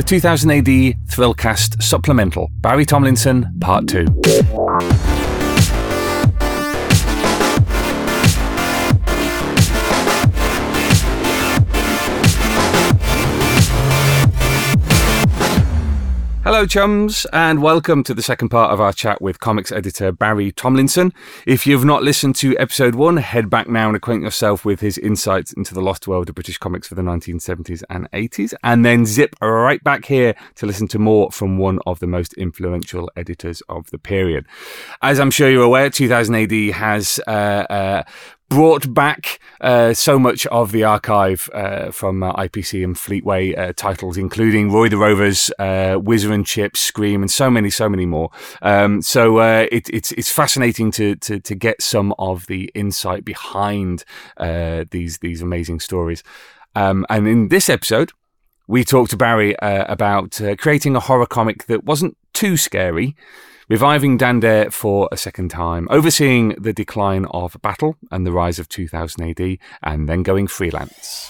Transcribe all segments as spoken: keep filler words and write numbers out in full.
the two thousand A D Thrillcast Supplemental, Barry Tomlinson, Part two. Hello chums, and welcome to the second part of our chat with comics editor Barry Tomlinson. If you've not listened to episode one, head back now and acquaint yourself with his insights into the lost world of British comics for the nineteen seventies and eighties, and then zip right back here to listen to more from one of the most influential editors of the period. As I'm sure you're aware, two thousand A D has uh, uh, brought back uh, so much of the archive uh, from uh, I P C and Fleetway uh, titles, including Roy the Rovers, uh, Whizzer and Chip, Scream, and so many, so many more. Um, so uh, it, it's it's fascinating to, to to get some of the insight behind uh, these these amazing stories. Um, and in this episode, we talked to Barry uh, about uh, creating a horror comic that wasn't too scary, reviving Dan Dare for a second time, overseeing the decline of Battle and the rise of two thousand A D, and then going freelance.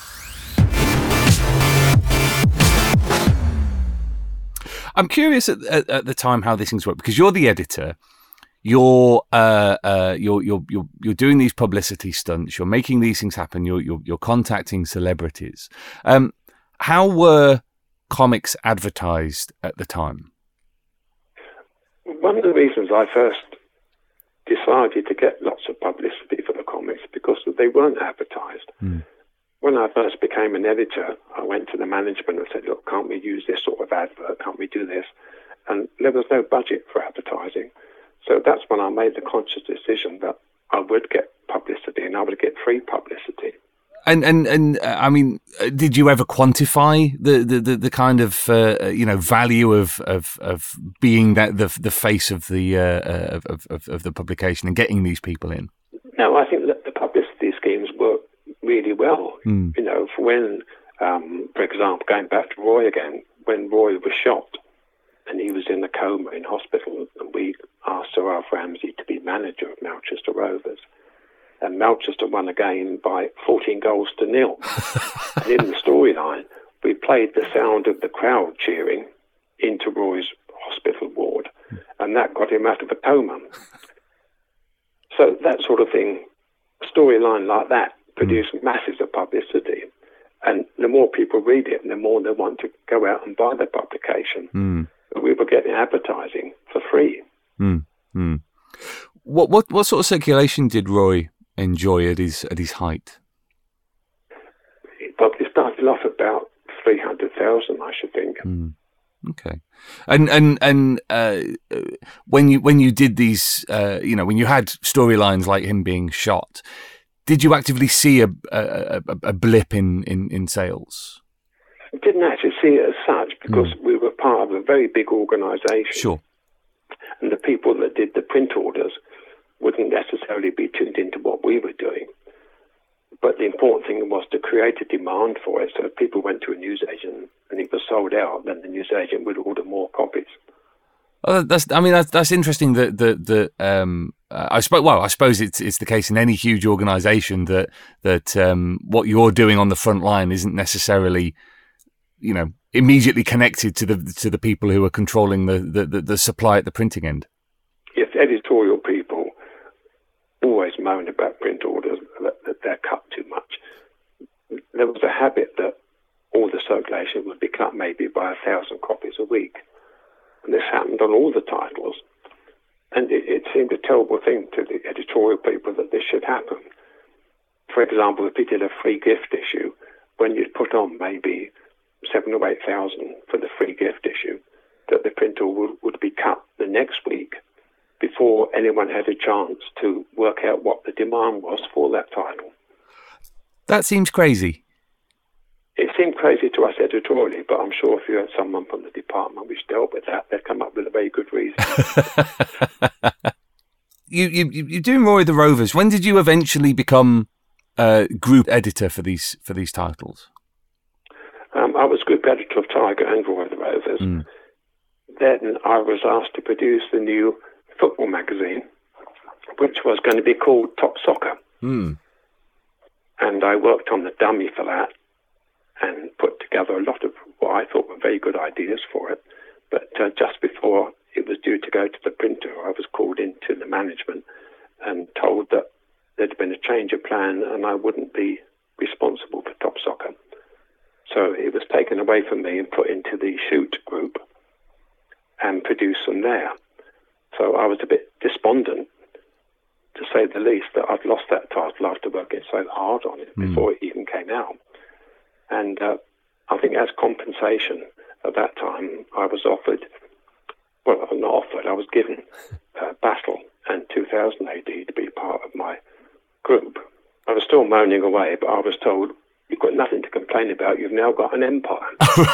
I'm curious at, at, at the time how these things work, because you're the editor. You're uh, uh, you're you're you're you're doing these publicity stunts. You're making these things happen. You're you're, you're contacting celebrities. Um, how were comics advertised at the time? One of the reasons I first decided to get lots of publicity for the comics because they weren't advertised. Mm. When I first became an editor, I went to the management and said, look, can't we use this sort of advert? Can't we do this? And there was no budget for advertising. So that's when I made the conscious decision that I would get publicity and I would get free publicity. And and and uh, I mean, did you ever quantify the the, the, the kind of uh, you know value of, of of being that the the face of the uh, of, of of the publication and getting these people in? No, I think that the publicity schemes work really well. Mm. You know, for when, um, for example, going back to Roy again, when Roy was shot and he was in a coma in hospital, and we asked Sir Alf Ramsey to be manager of Melchester Rovers. And Melchester won a game by fourteen goals to nil. And in the storyline, we played the sound of the crowd cheering into Roy's hospital ward, and that got him out of a coma. So that sort of thing, a storyline like that, produced mm. masses of publicity. And the more people read it, the more they want to go out and buy the publication. Mm. We were getting advertising for free. Mm. Mm. What what what sort of circulation did Roy enjoy at his at his height? It probably started off about three hundred thousand, I should think. Mm. Okay, and and and uh, when you when you did these, uh, you know, when you had storylines like him being shot, did you actively see a a, a, a blip in, in, in sales? I didn't actually see it as such because mm. we were part of a very big organisation. Sure. And the people that did the print orders wouldn't necessarily be tuned into what we were doing. But the important thing was to create a demand for it. So if people went to a newsagent and it was sold out, then the newsagent would order more copies. Oh, that's. I mean, that's that's interesting. That that that. Um, I suppose. Well, I suppose it's it's the case in any huge organisation that that um, what you're doing on the front line isn't necessarily, you know, immediately connected to the to the people who are controlling the the, the, the supply at the printing end. Yes, editorial people always moan about print orders, that, that they're cut too much. There was a habit that all the circulation would be cut maybe by a thousand copies a week. And this happened on all the titles. And it, it seemed a terrible thing to the editorial people that this should happen. For example, if you did a free gift issue, when you'd put on maybe seven or eight thousand for the free gift issue, that the printer would, would be cut the next week before anyone had a chance to work out what the demand was for that title. That seems crazy. It seemed crazy to us editorially, but I'm sure if you had someone from the department which dealt with that, they'd come up with a very good reason. you, you, you're doing Roy the Rovers. When did you eventually become uh, group editor for these for these titles? Um, I was group editor of Tiger and Roy the Rovers. Mm. Then I was asked to produce the new football magazine, which was going to be called Top Soccer. Mm. And I worked on the dummy for that and put together a lot of what I thought were very good ideas for it. But uh, just before it was due to go to the printer, I was called into the management and told that there'd been a change of plan and I wouldn't be responsible for Top Soccer. So it was taken away from me and put into the Shoot group and produced from there. So I was a bit despondent, to say the least, that I'd lost that title after working so hard on it mm. before it even came out. And uh, I think as compensation at that time, I was offered, well, I was not offered, I was given uh, Battle and two thousand A D to be part of my group. I was still moaning away, but I was told, you've got nothing to complain about, you've now got an empire.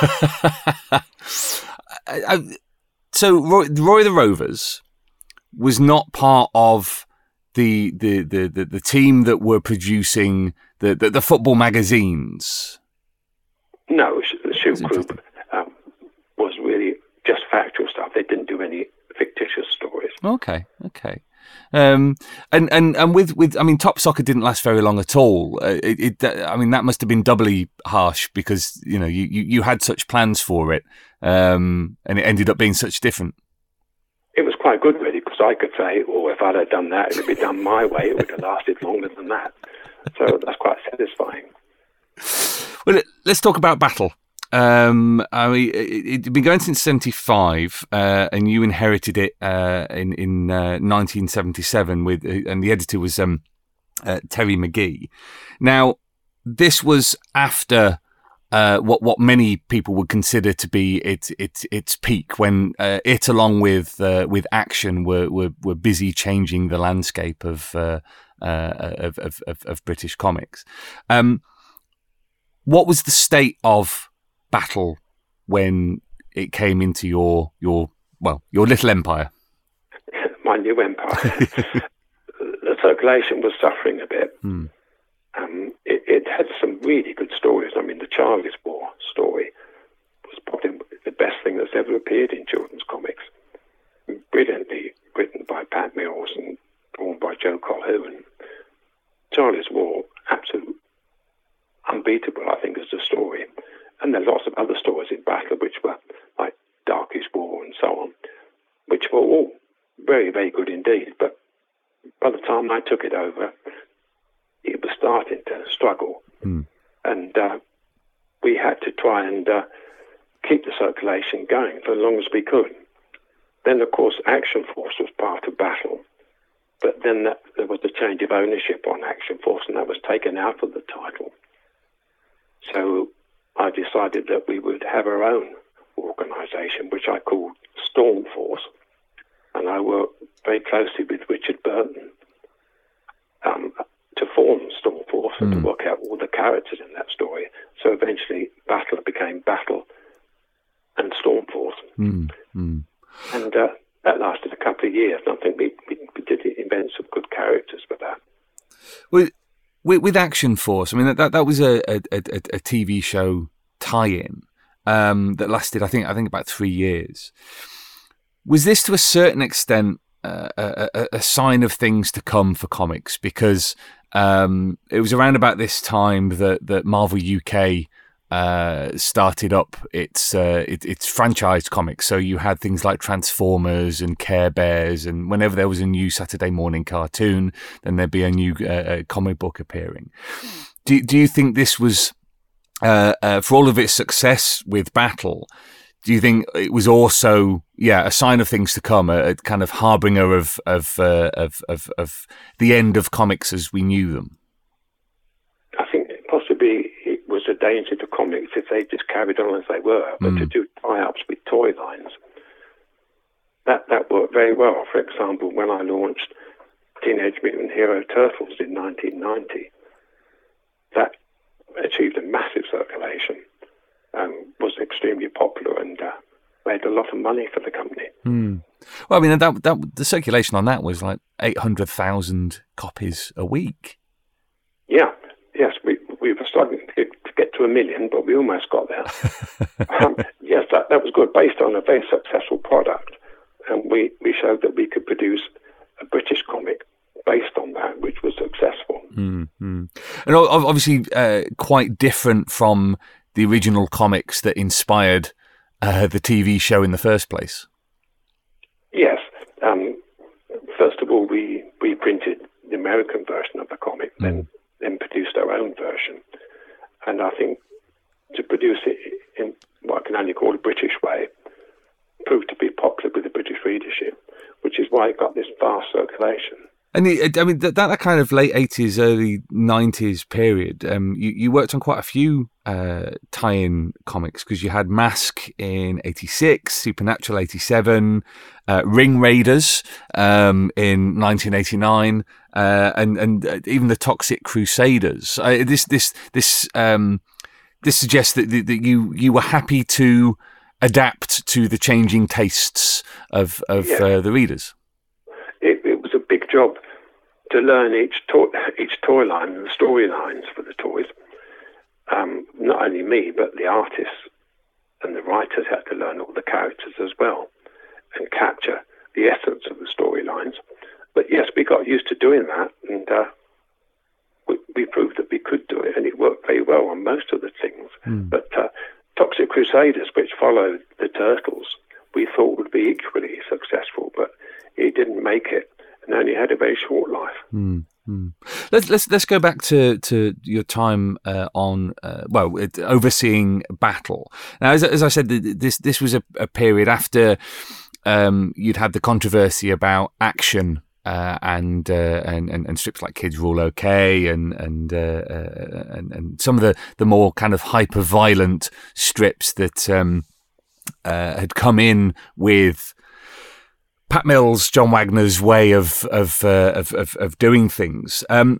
So Roy, Roy the Rovers was not part of the the, the, the, the team that were producing the, the, the football magazines? No, the Shoot Group um, was really just factual stuff. They didn't do any fictitious stories. Okay, okay. Um, and, and, and with, with, I mean, Top Soccer didn't last very long at all. Uh, it, it, I mean, that must have been doubly harsh because, you know, you, you, you had such plans for it, um, and it ended up being such different. It was quite good, really, because I could say, oh, if I'd have done that, it would be done my way. It would have lasted longer than that. So that's quite satisfying. Well, let's talk about Battle. Um, I mean, it, it'd been going since seventy-five, uh, and you inherited it uh, in in uh, nineteen seventy-seven with, uh, and the editor was um, uh, Terry McGee. Now, this was after uh, what what many people would consider to be its its its peak, when uh, it, along with uh, with Action, were, were were busy changing the landscape of uh, uh, of, of, of of British comics. Um, what was the state of Battle when it came into your your well your little empire? My new empire. The circulation was suffering a bit. Hmm. Um, it, it had some really good stories. I mean, the Charlie's War story was probably the best thing that's ever appeared in children's comics. Brilliantly written by Pat Mills and drawn by Joe Colquhoun. Charlie's War, absolute unbeatable, I think, as a story. And there are lots of other stories in Battle which were like Darkest War and so on, which were all very, very good indeed. But by the time I took it over, it was starting to struggle. Mm. And uh, we had to try and uh, keep the circulation going for as long as we could. Then, of course, Action Force was part of Battle. But then that, there was a change of ownership on Action Force, and that was taken out of the title. So I decided that we would have our own organisation, which I called Storm Force. And I worked very closely with Richard Burton um, to form Storm Force and mm. to work out all the characters in that story. So eventually Battle became Battle and Storm Force. Mm. Mm. And uh, that lasted a couple of years. And I think we, we, we did invent some good characters for that. Well, With, with Action Force, I mean, that that was a a, a, a T V show tie-in um, that lasted, I think, I think about three years. Was this, to a certain extent, uh, a, a, a sign of things to come for comics? Because um, it was around about this time that that Marvel U K uh, started up its uh, it, its franchise comics. So you had things like Transformers and Care Bears, and whenever there was a new Saturday morning cartoon, then there'd be a new uh, comic book appearing. Do do you think this was, uh, uh, for all of its success with Battle, do you think it was also, yeah, a sign of things to come, a, a kind of harbinger of of, uh, of of of the end of comics as we knew them? I think possibly it was a danger to comics if they just carried on as they were, but mm. to do tie-ups with toy lines, that that worked very well. For example, when I launched Teenage Mutant Hero Turtles in nineteen ninety, that achieved a massive circulation. Um, was extremely popular and uh, made a lot of money for the company. Mm. Well, I mean, that, that the circulation on that was like eight hundred thousand copies a week. Yeah, yes, we we were struggling to get, to get to a million, but we almost got there. um, yes, that, that was good, based on a very successful product. And we, we showed that we could produce a British comic based on that, which was successful. Mm-hmm. And obviously uh, quite different from the original comics that inspired uh, the T V show in the first place? Yes. Um, first of all, we, we printed the American version of the comic, mm. then then produced our own version. And I think to produce it in what I can only call the British way proved to be popular with the British readership, which is why it got this vast circulation. And it, I mean, that, that kind of late eighties, early nineties period, um, you, you worked on quite a few uh, tie-in comics, because you had Mask in eighty-six, Supernatural eighty-seven, uh, Ring Raiders um, in nineteen eighty-nine, uh, and and even the Toxic Crusaders. Uh, this this this um, this suggests that, that you you were happy to adapt to the changing tastes of of yeah. uh, the readers. It, it was a big job to learn each toy, each toy line and the storylines for the toys. Um, not only me, but the artists and the writers had to learn all the characters as well and capture the essence of the storylines. But yes, we got used to doing that, and uh, we, we proved that we could do it, and it worked very well on most of the things. Mm. But uh, Toxic Crusaders, which followed the Turtles, we thought would be equally successful, but it didn't make it, and only had a very short life. Mm, mm. Let's let's let's go back to, to your time uh, on uh, well it, overseeing Battle. Now, as, as I said, this this was a, a period after um, you'd had the controversy about Action uh, and, uh, and and and strips like Kids Rule OK and and, uh, uh, and and some of the, the more kind of hyper violent strips that um, uh, had come in with Pat Mills, John Wagner's way of of, uh, of of of doing things. Um,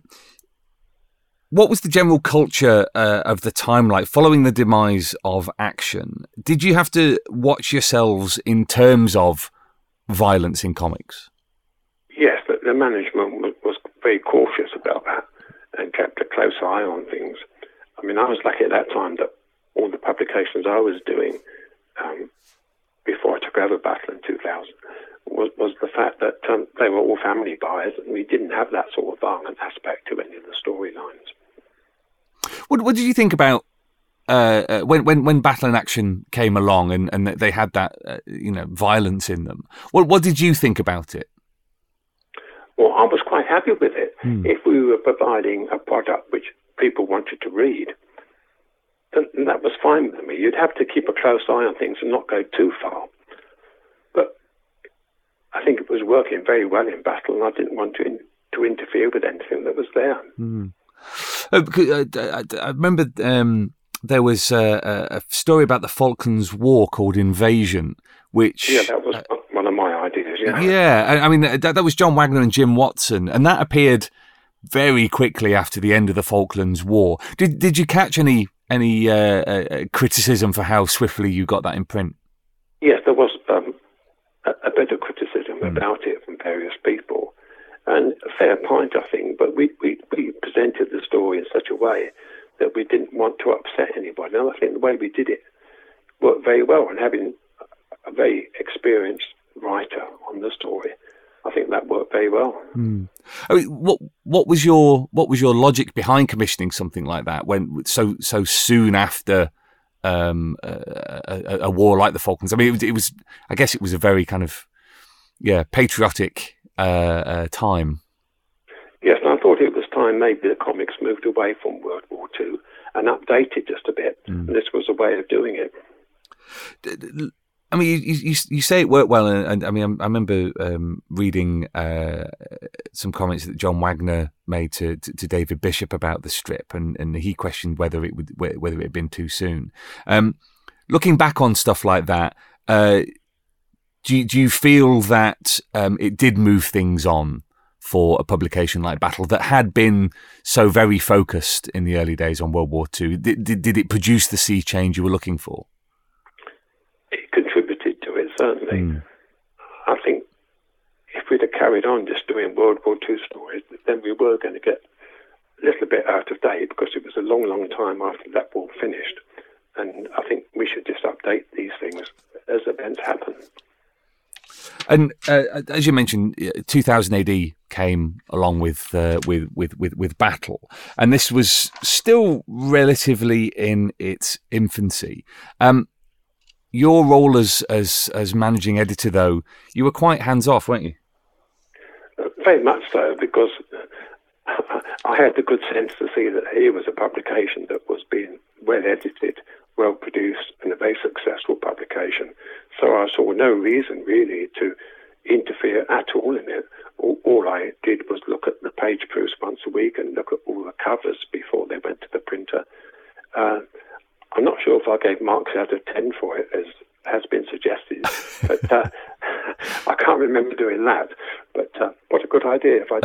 what was the general culture uh, of the time like following the demise of Action? Did you have to watch yourselves in terms of violence in comics? Yes, but the management was, was very cautious about that and kept a close eye on things. I mean, I was lucky at that time that all the publications I was doing um, before I took over Battle in two thousand was, was the fact that um, they were all family buyers, and we didn't have that sort of violent aspect to any of the storylines. What, what did you think about uh, uh, when when when Battle and Action came along and, and they had that uh, you know violence in them? What what did you think about it? Well, I was quite happy with it. Hmm. If we were providing a product which people wanted to read, then that was fine with me. You'd have to keep a close eye on things and not go too far. But I think it was working very well in Battle, and I didn't want to in, to interfere with anything that was there. Hmm. Oh, I, I remember um, there was a, a story about the Falklands War called Invasion, which yeah, that was uh, one of my ideas. Yeah, yeah. I mean that, that was John Wagner and Jim Watson, and that appeared very quickly after the end of the Falklands War. Did did you catch any any uh, uh, criticism for how swiftly you got that in print? Yes, there was um, a, a bit of criticism mm. about it from various people. And a fair point, I think, but we, we, we presented the story in such a way that we didn't want to upset anybody. And I think the way we did it worked very well. And having a very experienced writer on the story, I think that worked very well. Mm. I mean, what what was your what was your logic behind commissioning something like that when so so soon after um, a, a, a war like the Falklands? I mean, it was, it was I guess it was a very kind of yeah patriotic. Uh, uh, time. Yes, and I thought it was time maybe the comics moved away from World War Two and updated just a bit, mm. and this was a way of doing it. I mean, you you, you say it worked well, and, and I mean, I, I remember um, reading uh, some comments that John Wagner made to, to, to David Bishop about the strip, and, and he questioned whether it would whether it had been too soon. Um, looking back on stuff like that. Uh, Do you, do you feel that um, it did move things on for a publication like Battle that had been so very focused in the early days on World War Two? Did, did, did it produce the sea change you were looking for? It contributed to it, certainly. Mm. I think if we'd have carried on just doing World War Two stories, then we were going to get a little bit out of date because it was a long, long time after that war finished. And I think we should just update these things as events happen. And uh, as you mentioned, two thousand A D came along with uh, with, with with with Battle, and this was still relatively in its infancy. Um, your role as as as managing editor, though, you were quite hands off, weren't you? Very much so, because I had the good sense to see that here was a publication that was being well edited, well produced, and a very successful publication. So I saw no reason really to interfere at all in it. All, all I did was look at the page proofs once a week and look at all the covers before they went to the printer. Uh, I'm not sure if I gave marks out of ten for it, as has been suggested, but uh, I can't remember doing that. But uh, what a good idea if I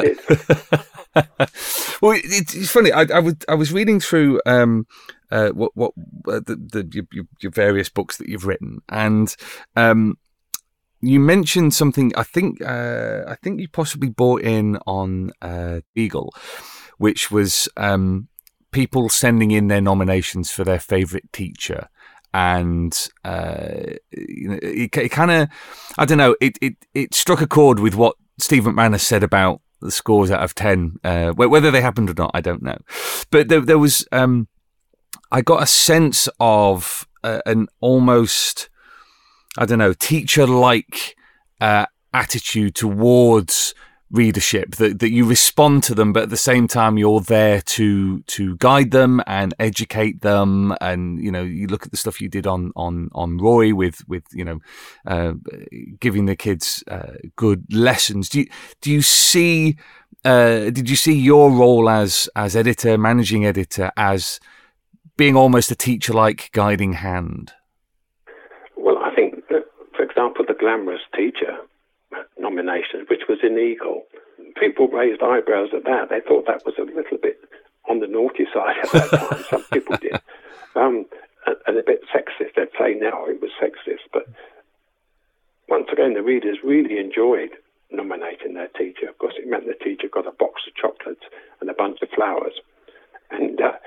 did. Well, it's, it's funny. I, I was I was reading through um, uh, what what uh, the, the your, your various books that you've written, and um, you mentioned something. I think uh, I think you possibly brought in on uh, Eagle, which was um, people sending in their nominations for their favourite teacher. And uh, you know, it, it kind of, I don't know, it, it, it struck a chord with what Steve McManus said about the scores out of ten. Uh, whether they happened or not, I don't know. But there, there was, um, I got a sense of uh, an almost, I don't know, teacher-like uh, attitude towards readership, that, that you respond to them, but at the same time you're there to to guide them and educate them. And you know, you look at the stuff you did on on on Roy with with you know uh, giving the kids uh, good lessons. Do you do you see uh, did you see your role as as editor, managing editor, as being almost a teacher-like guiding hand? Well, I think that, for example, the Glamorous Teacher nomination, which was in Eagle, people raised eyebrows at that. They thought that was a little bit on the naughty side at that time. Some people did. Um, and, and a bit sexist. They'd say now it was sexist. But once again, the readers really enjoyed nominating their teacher. Of course, it meant the teacher got a box of chocolates and a bunch of flowers. And uh,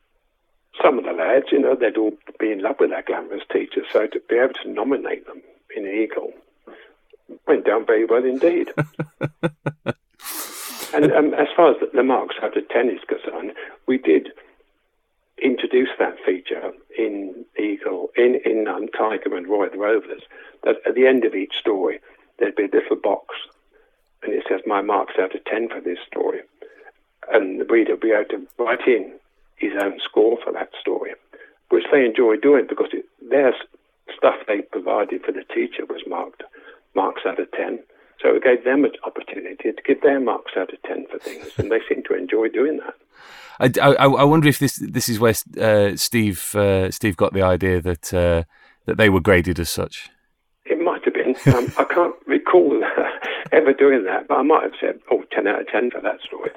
some of the lads, you know, they'd all be in love with their Glamorous Teacher. So to be able to nominate them in Eagle went down very well indeed. And um, as far as the, the marks out of ten is concerned, we did introduce that feature in Eagle, in, in um, Tiger and Roy the Rovers, that at the end of each story, there'd be a little box, and it says, my marks out of ten for this story. And the reader would be able to write in his own score for that story, which they enjoy doing, because it, their stuff they provided for the teacher was marked marks out of ten. So it gave them an opportunity to give their marks out of ten for things, and they seem to enjoy doing that. I, I, I wonder if this this is where uh, Steve uh, Steve got the idea that uh, that they were graded as such. It might have been. Um, I can't recall ever doing that, but I might have said, "Oh, ten out of ten for that story."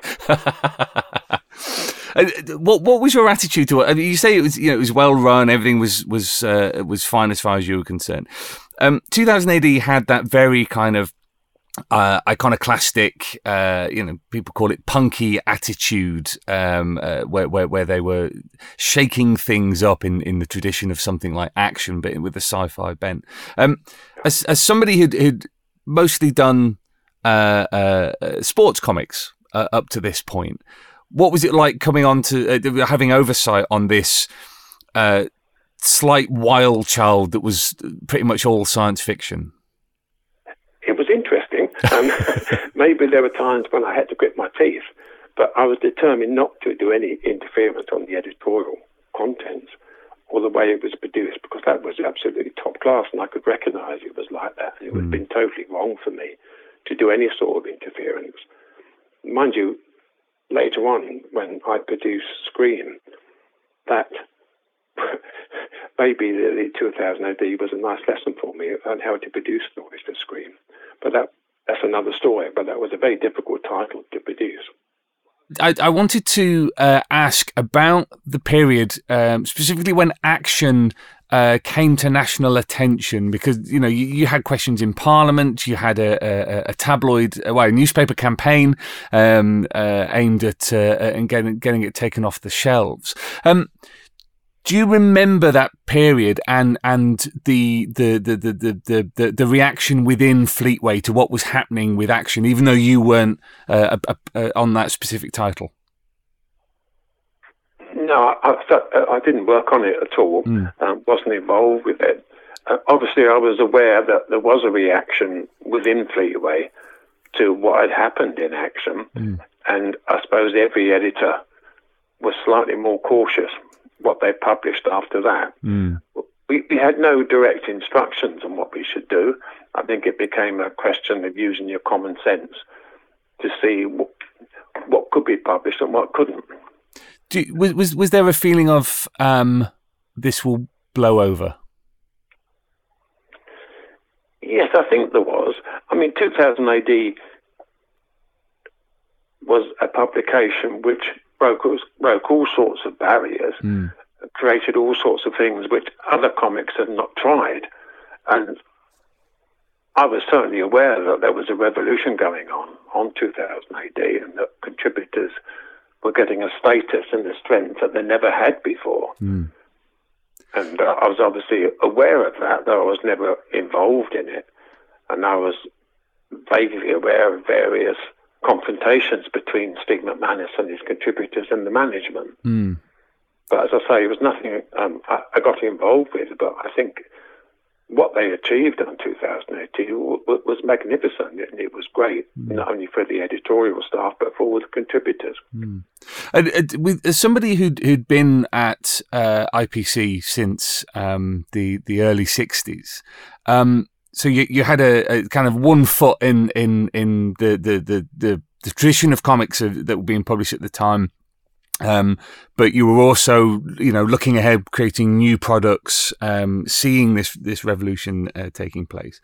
What what was your attitude to it? I mean, you say it was, you know, it was well run, everything was was uh, was fine as far as you were concerned. Um, two thousand A D had that very kind of uh, iconoclastic, uh, you know, people call it punky attitude, um, uh, where, where where they were shaking things up in, in the tradition of something like Action, but with a sci-fi bent. Um, as as somebody who'd, who'd mostly done uh, uh, sports comics uh, up to this point, what was it like coming on to uh, having oversight on this uh, slight wild child that was pretty much all science fiction? It was interesting. Um, maybe there were times when I had to grit my teeth, but I was determined not to do any interference on the editorial contents or the way it was produced, because that was absolutely top class, and I could recognise it was like that. It would have been totally wrong for me to do any sort of interference. Mind you, later on, when I produced Scream, that maybe the two thousand A D was a nice lesson for me on how to produce stories for Scream. But that that's another story, but that was a very difficult title to produce. I, I wanted to uh, ask about the period, um, specifically when Action uh, came to national attention, because, you know, you, you had questions in Parliament, you had a, a, a tabloid, well, a newspaper campaign um, uh, aimed at uh, and getting, getting it taken off the shelves. Um, Do you remember that period and and the the the the the, the, the reaction within Fleetway to what was happening with Action, even though you weren't uh, uh, uh, on that specific title? No, I, I, I didn't work on it at all. Mm. Um, wasn't involved with it. Uh, obviously, I was aware that there was a reaction within Fleetway to what had happened in Action, mm. and I suppose every editor was slightly more cautious what they published after that. Mm. We, we had no direct instructions on what we should do. I think it became a question of using your common sense to see what, what could be published and what couldn't. Do, was, was was there a feeling of um, this will blow over? Yes, I think there was. I mean, two thousand A D was a publication which broke, broke all sorts of barriers, mm. created all sorts of things which other comics had not tried. And I was certainly aware that there was a revolution going on on two thousand A D and that contributors were getting a status and a strength that they never had before. Mm. And uh, I was obviously aware of that, though I was never involved in it. And I was vaguely aware of various confrontations between Steve McManus and his contributors and the management. Mm. But as I say, it was nothing um, I, I got involved with, but I think what they achieved on two thousand eighteen w- w- was magnificent, and it was great, mm. not only for the editorial staff, but for all the contributors. Mm. And, uh, with, as somebody who'd, who'd been at uh, I P C since um, the, the early sixties, um, so you you had a, a kind of one foot in in in the the the, the, the tradition of comics that were being published at the time, um, but you were also, you know, looking ahead, creating new products, um, seeing this this revolution uh, taking place.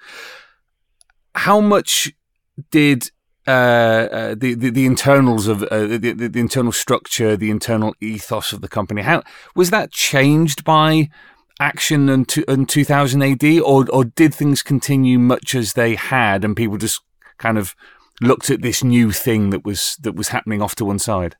How much did uh, uh, the, the the internals of uh, the, the the internal structure, the internal ethos of the company, how was that changed by Action in, to, in two thousand A D, or or did things continue much as they had, and people just kind of looked at this new thing that was that was happening off to one side?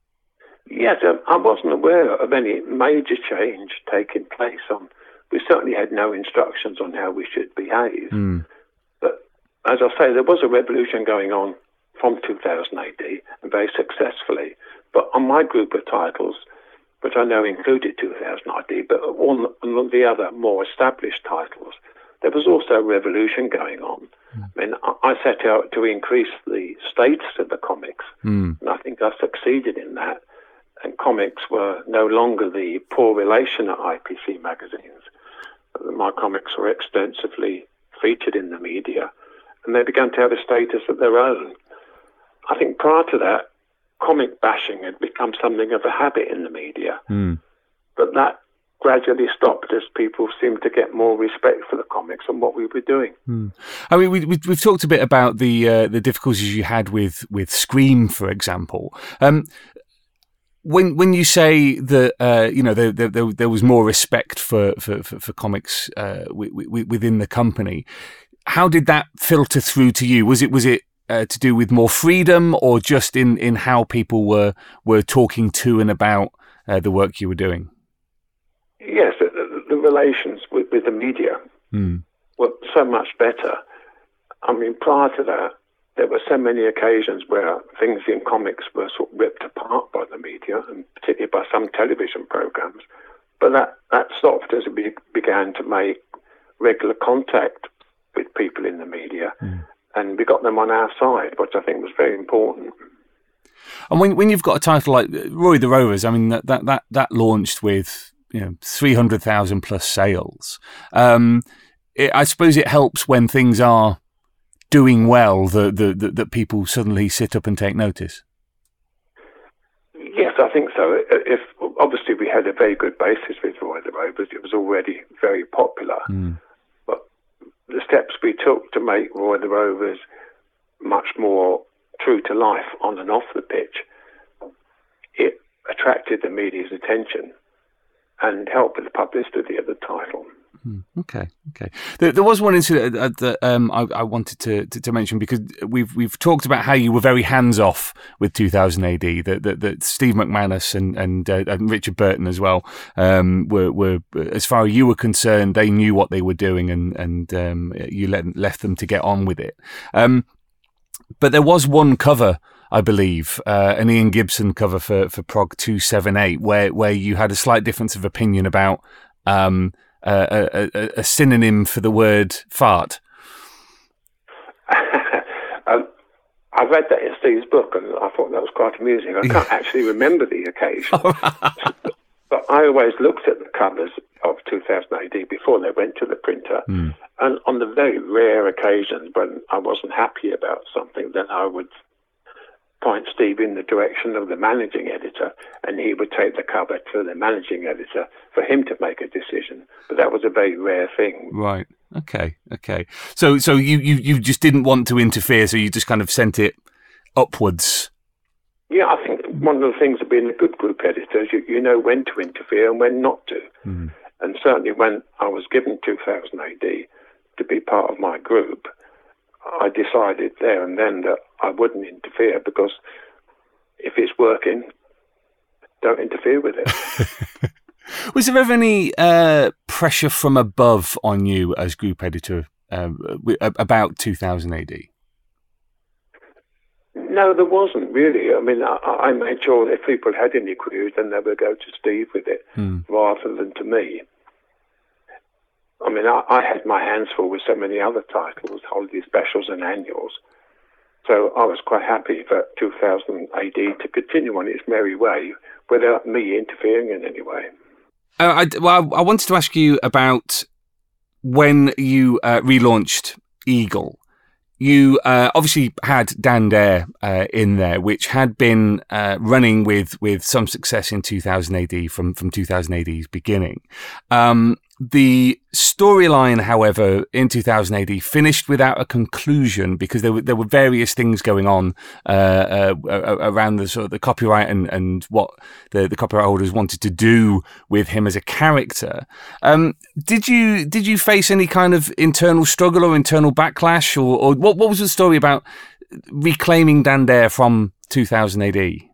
Yes, um, I wasn't aware of any major change taking place. On we certainly had no instructions on how we should behave. Mm. But as I say, there was a revolution going on from two thousand A D, and very successfully. But on my group of titles, which I know included two thousand A D, but on, on the other more established titles, there was also a revolution going on. Mm. I mean, I set out to increase the status of the comics, mm. and I think I succeeded in that. And comics were no longer the poor relation at I P C magazines. My comics were extensively featured in the media, and they began to have a status of their own. I think prior to that, comic bashing had become something of a habit in the media, mm. but that gradually stopped as people seemed to get more respect for the comics and what we were doing. Mm. I mean, we, we, we've talked a bit about the uh, the difficulties you had with, with Scream, for example. Um, when when you say that uh, you know there, there there was more respect for for, for, for comics uh, w- w- within the company, how did that filter through to you? Was it was it Uh, to do with more freedom, or just in, in how people were were talking to and about uh, the work you were doing? Yes, the, the relations with, with the media mm. were so much better. I mean, prior to that, there were so many occasions where things in comics were sort of ripped apart by the media, and particularly by some television programs. But that, that stopped as we began to make regular contact with people in the media. Mm. And we got them on our side, which I think was very important. And when when you've got a title like Roy the Rovers, I mean that that that, that launched with, you know, three hundred thousand plus sales. Um, it, I suppose it helps when things are doing well that the, the, that people suddenly sit up and take notice. Yes, I think so. If obviously we had a very good basis with Roy the Rovers, it was already very popular. Mm. The steps we took to make Roy the Rovers much more true to life on and off the pitch, it attracted the media's attention and helped with the publicity of the title. Hmm. Okay, okay. There, there was one incident that um, I, I wanted to, to, to mention, because we've we've talked about how you were very hands off with two thousand A D. That that, that Steve McManus and and, uh, and Richard Burton as well um, were were as far as you were concerned, they knew what they were doing, and and um, you let, left them to get on with it. Um, but there was one cover, I believe, uh, an Ian Gibson cover for for Prog two seventy-eight, where where you had a slight difference of opinion about. Um, Uh, a, a, a synonym for the word fart. um, I read that in Steve's book, and I thought that was quite amusing. I can't actually remember the occasion, but I always looked at the covers of two thousand A D before they went to the printer, mm. and on the very rare occasions when I wasn't happy about something, then I would point Steve in the direction of the managing editor, and he would take the cover to the managing editor for him to make a decision. But that was a very rare thing. Right. Okay. Okay. So, so you, you, you just didn't want to interfere, so you just kind of sent it upwards. Yeah, I think one of the things of being a good group editor is you, you know when to interfere and when not to. Mm. And certainly when I was given two thousand A D to be part of my group, I decided there and then that I wouldn't interfere, because if it's working, don't interfere with it. Was there ever any uh, pressure from above on you as group editor uh, about two thousand A D? No, there wasn't really. I mean, I, I made sure that if people had any queries, then they would go to Steve with it hmm. rather than to me. I mean, I, I had my hands full with so many other titles, holiday specials and annuals. So I was quite happy for two thousand A D to continue on its merry way without me interfering in any way. Uh, I, well, I wanted to ask you about when you uh, relaunched Eagle. You uh, obviously had Dan Dare uh, in there, which had been uh, running with, with some success in two thousand A D from, from two thousand A D's beginning. Um, the storyline, however, in two thousand A D finished without a conclusion, because there were there were various things going on uh, uh, around the sort of the copyright and, and what the, the copyright holders wanted to do with him as a character. Um, did you did you face any kind of internal struggle or internal backlash, or, or what what was the story about reclaiming Dan Dare from two thousand A D?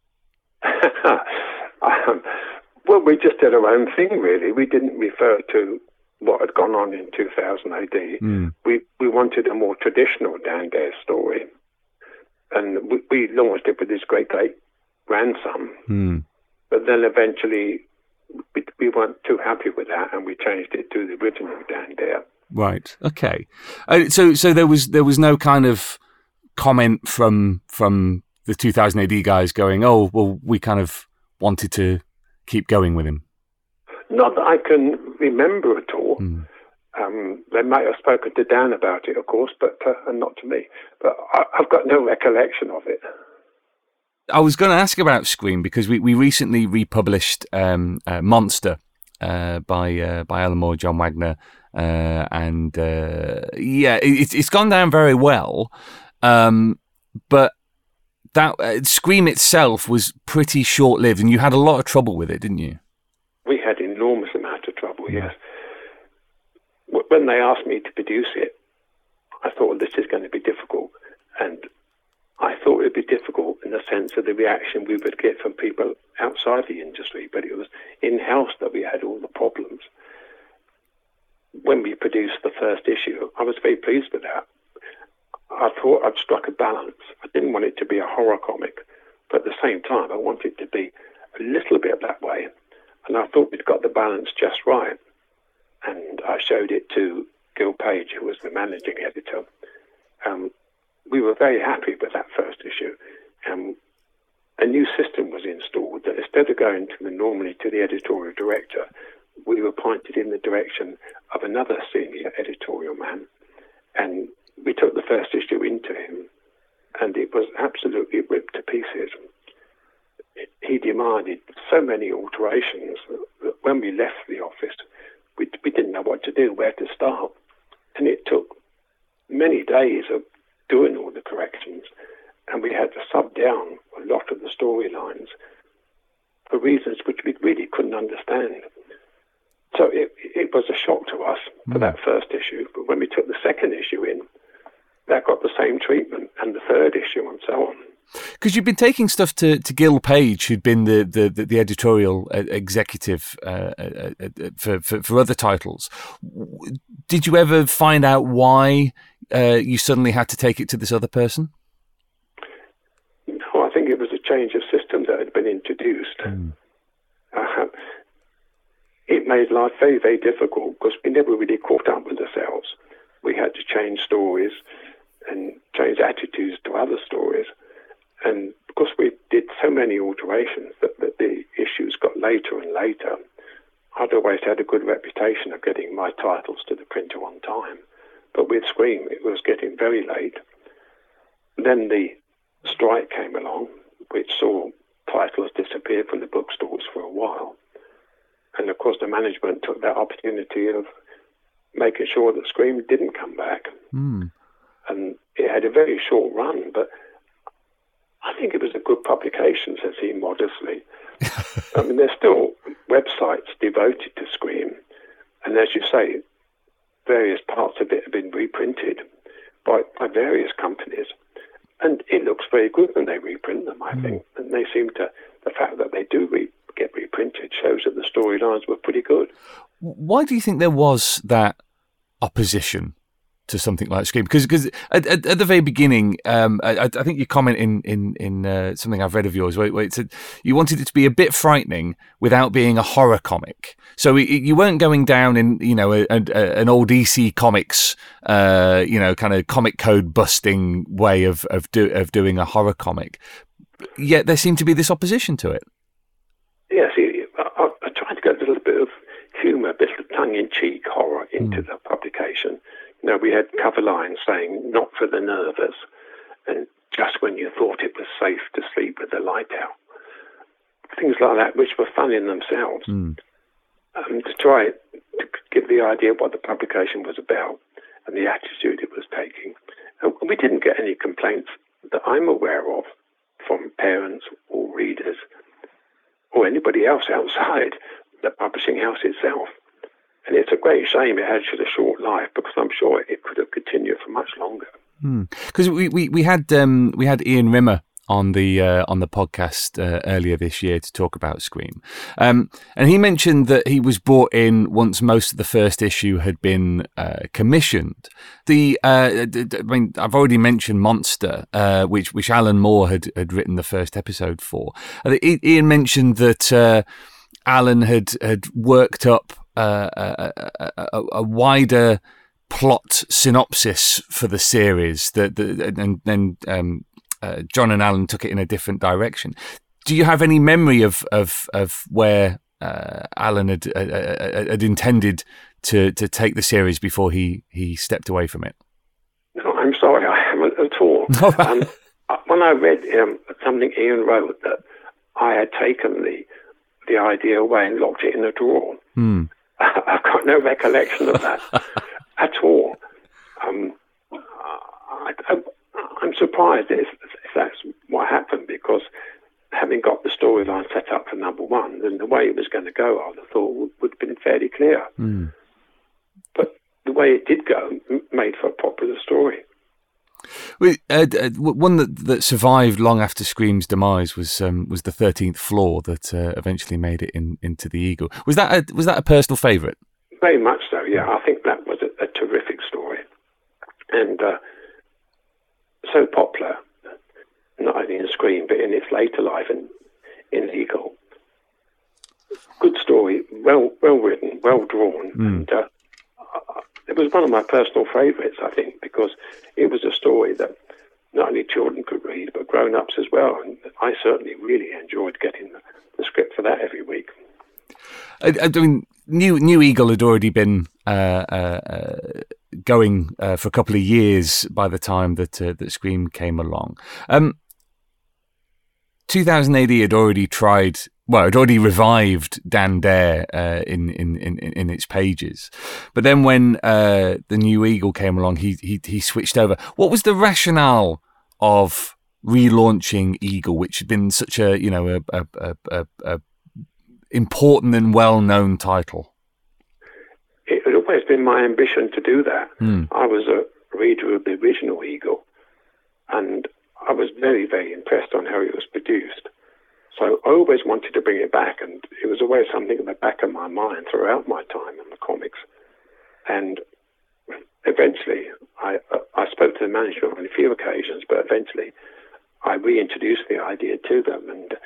um, Well, we just did our own thing, really. We didn't refer to what had gone on in two thousand A D. Mm. We we wanted a more traditional Dan Dare story. And we, we launched it with his great-great grandson. Mm. But then eventually we, we weren't too happy with that, and we changed it to the original Dan Dare. Right. Okay. Uh, so so there was there was no kind of comment from from the two thousand A D guys going, oh, well, we kind of wanted to keep going with him? Not that I can remember at all. Mm. Um, they might have spoken to Dan about it, of course, but uh, and not to me. But I, I've got no recollection of it. I was going to ask about Scream, because we, we recently republished um, uh, Monster uh, by uh, by Alan Moore, John Wagner, uh, and uh, yeah, it, it's gone down very well. Um, but that uh, Scream itself was pretty short-lived, and you had a lot of trouble with it, didn't you? We had enormous amount of trouble, yes. When they asked me to produce it, I thought, well, this is going to be difficult. And I thought it would be difficult in the sense of the reaction we would get from people outside the industry, but it was in-house that we had all the problems. When we produced the first issue, I was very pleased with that. I thought I'd struck a balance. I didn't want it to be a horror comic, but at the same time, I wanted it to be a little bit that way. And I thought we'd got the balance just right. And I showed it to Gil Page, who was the managing editor. Um, we were very happy with that first issue. Um, a new system was installed that instead of going to the, normally to the editorial director, we were pointed in the direction of another senior editorial man. And we took the first issue into him, and it was absolutely ripped to pieces. He demanded so many alterations that when we left the office, we, we didn't know what to do, where to start. And it took many days of doing all the corrections, and we had to sub down a lot of the storylines for reasons which we really couldn't understand. So it, it was a shock to us for mm. that first issue. But when we took the second issue in, that got the same treatment, and the third issue, and so on. Because you've been taking stuff to, to Gil Page, who'd been the, the, the, the editorial executive uh, uh, uh, for, for, for other titles. Did you ever find out why uh, you suddenly had to take it to this other person? No, I think it was a change of system that had been introduced. Mm. Uh, it made life very, very difficult because we never really caught up with ourselves. We had to change stories and change attitudes to other stories. And because we did so many alterations that, that the issues got later and later, I'd always had a good reputation of getting my titles to the printer on time. But with Scream, it was getting very late. Then the strike came along, which saw titles disappear from the bookstores for a while. And of course, the management took that opportunity of making sure that Scream didn't come back. Mm. And it had a very short run, but I think it was a good publication, says he modestly. I mean, there's still websites devoted to Scream. And as you say, various parts of it have been reprinted by, by various companies. And it looks very good when they reprint them, I mm. think. And they seem to, the fact that they do re, get reprinted shows that the storylines were pretty good. Why do you think there was that opposition to something like Scream? Because because at, at, at the very beginning, um, I, I think you comment in in in uh, something I've read of yours where, where it said you wanted it to be a bit frightening without being a horror comic. So it, you weren't going down in you know a, a, an old D C Comics, uh, you know, kind of comic code busting way of of, do, of doing a horror comic. Yet there seemed to be this opposition to it. Yes, I, I tried to get a little bit of humour, a bit of tongue-in-cheek horror into mm. the publication. You know, we had cover lines saying, not for the nervous, and just when you thought it was safe to sleep with the light out. Things like that, which were fun in themselves. Mm. Um, to try to give the idea of what the publication was about and the attitude it was taking. And we didn't get any complaints that I'm aware of from parents or readers or anybody else outside the publishing house itself. And it's a great shame it had such a short life, because I'm sure it could have continued for much longer. Because mm. we, we, we had um, we had Ian Rimmer on the uh, on the podcast uh, earlier this year to talk about Scream, um, and he mentioned that he was brought in once most of the first issue had been uh, commissioned. The uh, I mean, I've already mentioned Monster, uh, which which Alan Moore had had written the first episode for. Uh, Ian mentioned that uh, Alan had had worked up Uh, a, a, a wider plot synopsis for the series, that the, and then um, uh, John and Alan took it in a different direction. Do you have any memory of of, of where uh, Alan had, uh, had intended to, to take the series before he, he stepped away from it? No, I'm sorry, I haven't at all. um, when I read um, something Ian wrote, that I had taken the the idea away and locked it in a drawer. Hmm. I've got no recollection of that at all. Um, I, I, I'm surprised if, if that's what happened, because having got the storyline set up for number one, then the way it was going to go, I would have thought would, would have been fairly clear. Mm. But the way it did go made for a popular story. Well, uh, uh, one that, that survived long after Scream's demise was um, was the thirteenth Floor that uh, eventually made it in, into the Eagle. Was that a, was that a personal favourite? Very much so. Yeah, I think that was a, a terrific story, and uh, so popular, not only in Scream but in its later life in in Eagle. Good story, well well written, well drawn, mm. and. Uh, It was one of my personal favourites, I think, because it was a story that not only children could read, but grown-ups as well. And I certainly really enjoyed getting the, the script for that every week. I, I mean, New New Eagle had already been uh, uh, going uh, for a couple of years by the time that uh, that Scream came along. Um, two thousand A D had already tried. Well, it already revived Dan Dare uh, in, in, in, in its pages. But then when uh, the New Eagle came along, he, he he switched over. What was the rationale of relaunching Eagle, which had been such a, you know, a, a, a, a important and well-known title? always been my ambition to do that. Mm. I was a reader of the original Eagle, and I was very, very impressed on how it was produced. So I always wanted to bring it back, and it was always something in the back of my mind throughout my time in the comics. And eventually, I, I spoke to the management on a few occasions, but eventually I reintroduced the idea to them, and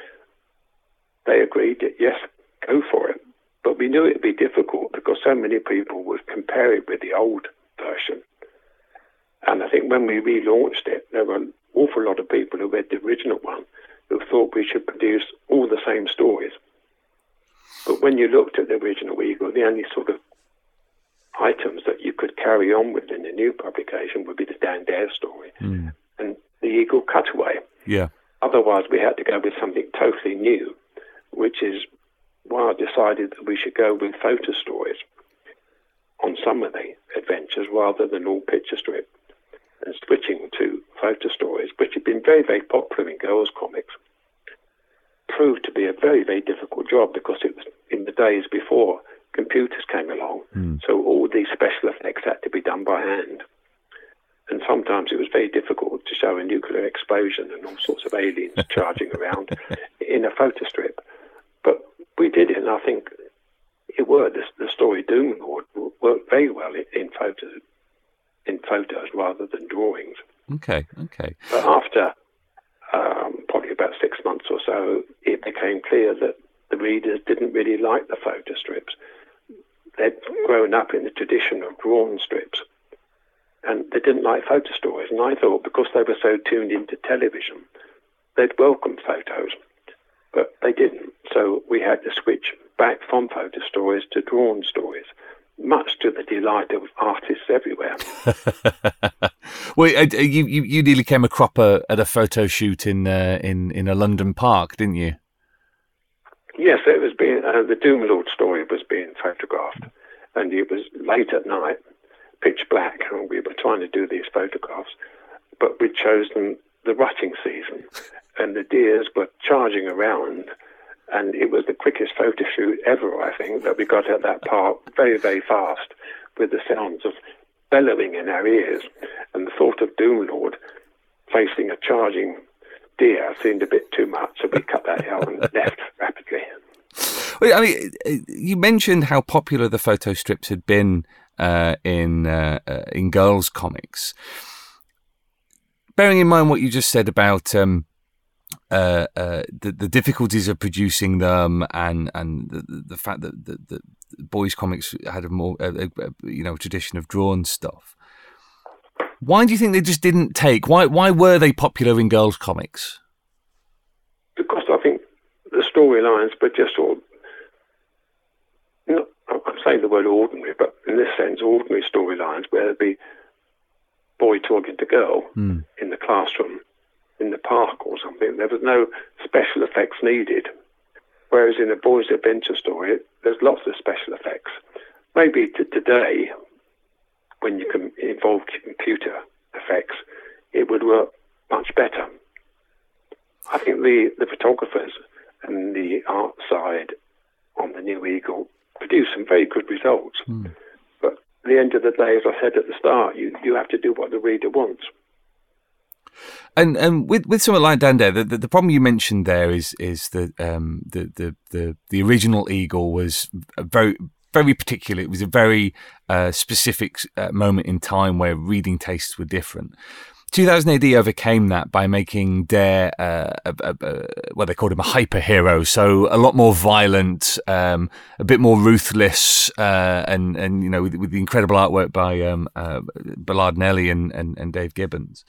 they agreed that, yes, go for it. But we knew it would be difficult because so many people would compare it with the old version. And I think when we relaunched it, there were an awful lot of people who read the original one who thought we should produce all the same stories. But when you looked at the original Eagle, the only sort of items that you could carry on with in the new publication would be the Dan Dare story mm. and the Eagle Cutaway. Yeah. Otherwise, we had to go with something totally new, which is why I decided that we should go with photo stories on some of the adventures rather than all picture strip, and switching to photo stories, which had been very, very popular in girls' comics, proved to be a very, very difficult job because it was in the days before computers came along. Mm. So all these special effects had to be done by hand. And sometimes it was very difficult to show a nuclear explosion and all sorts of aliens charging around in a photo strip. But we did it, and I think it worked. The, the story Doom Lord worked very well in, in photos, in photos rather than drawings. Okay, okay. But after um, probably about six months or so, it became clear that the readers didn't really like the photo strips. They'd grown up in the tradition of drawn strips, and they didn't like photo stories. And I thought because they were so tuned into television, they'd welcome photos, but they didn't. So we had to switch back from photo stories to drawn stories, much to the delight of artists everywhere. Well, you, you you nearly came a cropper at a photo shoot in uh, in in a London park, didn't you? Yes, it was being uh, the Doom Lord story was being photographed, and it was late at night, pitch black, and we were trying to do these photographs, but we'd chosen the rutting season, and the deers were charging around, and it was the quickest photo shoot ever, I think, that we got at that park very, very fast, with the sounds of bellowing in our ears, and the thought of Doom Lord facing a charging deer seemed a bit too much, so we cut that out and left rapidly. Well, I mean, you mentioned how popular the photo strips had been uh, in uh, uh, in girls' comics. Bearing in mind what you just said about um, uh, uh, the, the difficulties of producing them, and and the, the fact that the, the boys' comics had a more uh, uh, you know tradition of drawn stuff. Why do you think they just didn't take? Why why were they popular in girls' comics? Because I think the storylines were just sort of, not, I'm saying the word ordinary, but in this sense, ordinary storylines where there'd be boy talking to girl mm. in the classroom, in the park or something. There was no special effects needed. Whereas in a boys' adventure story, there's lots of special effects. Maybe to today, when you can involve computer effects, it would work much better. I think the, the photographers and the art side on the New Eagle produced some very good results. Mm. But at the end of the day, as I said at the start, you, you have to do what the reader wants. And and with with something like Dan Dare, the, the the problem you mentioned there is is that um the the the, the original Eagle was a very very particular. It was a very uh, specific uh, moment in time where reading tastes were different. two thousand A D overcame that by making Dare, uh, a, a, a, well, they called him a hyper hero, so a lot more violent, um, a bit more ruthless, uh, and and you know with, with the incredible artwork by um, uh, Ballard Nelly and, and and Dave Gibbons.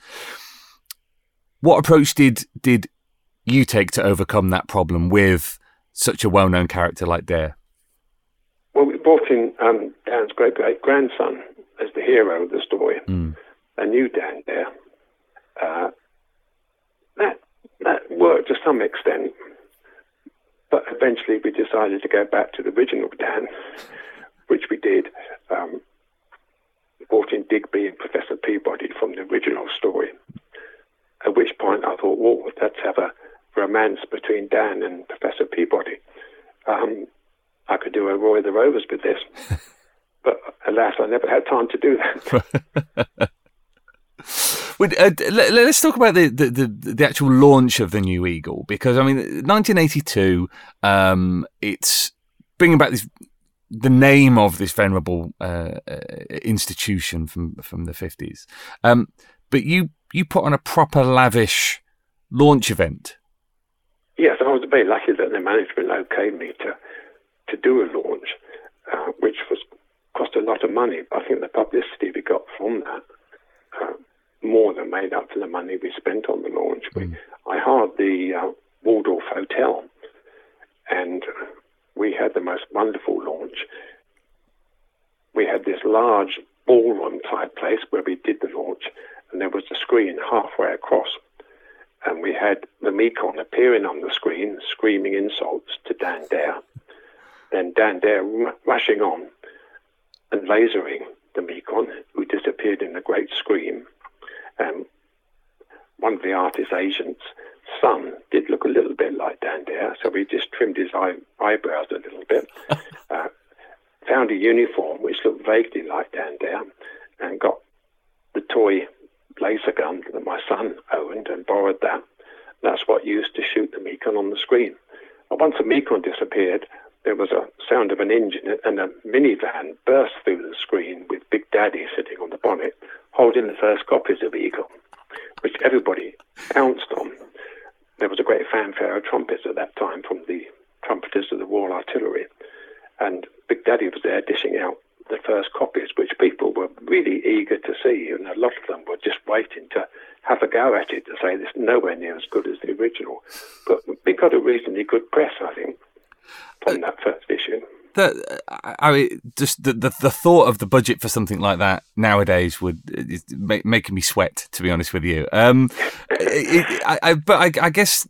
What approach did did you take to overcome that problem with such a well-known character like Dare? Well, we brought in um, Dan's great-great-grandson as the hero of the story, mm. a new Dan Dare. Uh, that that worked to some extent, but eventually we decided to go back to the original Dan, which we did. Um, brought in Digby and Professor Peabody from the original story, at which point I thought, well, let's have a romance between Dan and Professor Peabody. Um, I could do a Roy the Rovers with this. But alas, I never had time to do that. Well, uh, let, let's talk about the, the, the, the actual launch of the new Eagle, because, I mean, nineteen eighty-two, um, it's bringing back this, the name of this venerable uh, uh, institution from from the fifties. Um, but you, you put on a proper lavish launch event. Yes, I was very lucky that the management okayed me to, to do a launch, uh, which was cost a lot of money. I think the publicity we got from that uh, more than made up for the money we spent on the launch. Mm. We, I hired the uh, Waldorf Hotel, and we had the most wonderful launch. We had this large ballroom type place where we did the launch, and there was a screen halfway across. And we had the Mekong appearing on the screen, screaming insults to Dan Dare. Then Dan Dare r- rushing on and lasering the Mekong, who disappeared in a great scream. Um, one of the artist agents' son did look a little bit like Dan Dare, so we just trimmed his eye- eyebrows a little bit. uh, found a uniform which looked vaguely like Dan Dare, and got the toy laser gun that my son owned and borrowed that. That's what used to shoot the Mekong on the screen. And once the Mekong disappeared, there was a sound of an engine, and a minivan burst through the screen with Big Daddy sitting on the bonnet, holding the first copies of Eagle, which everybody pounced on. There was a great fanfare of trumpets at that time from the trumpeters of the Royal Artillery, and Big Daddy was there dishing out the first copies, which people were really eager to see, and a lot of them were just waiting to have a go at it, to say this nowhere near as good as the original. But we got a reasonably good press, I think, from that first issue. The, I mean, just the, the the thought of the budget for something like that nowadays would is make, making me sweat, to be honest with you. Um, it, I, I, but I, I guess,